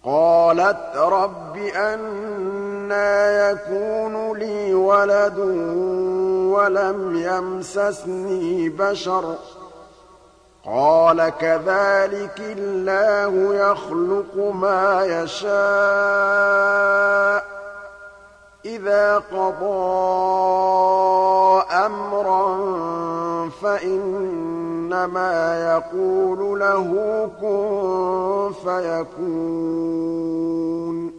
قَالَتْ رَبِّ أَنَّىٰ يَكُونُ لِي وَلَدٌ وَلَمْ يَمْسَسْنِي بَشَرٌ ۖ قَالَ كَذَٰلِكِ اللَّهُ يَخْلُقُ مَا يَشَاءُ ۚ إِذَا قَضَىٰ أَمْرًا فَإِنَّمَا يَقُولُ لَهُ كُن فَيَكُونُ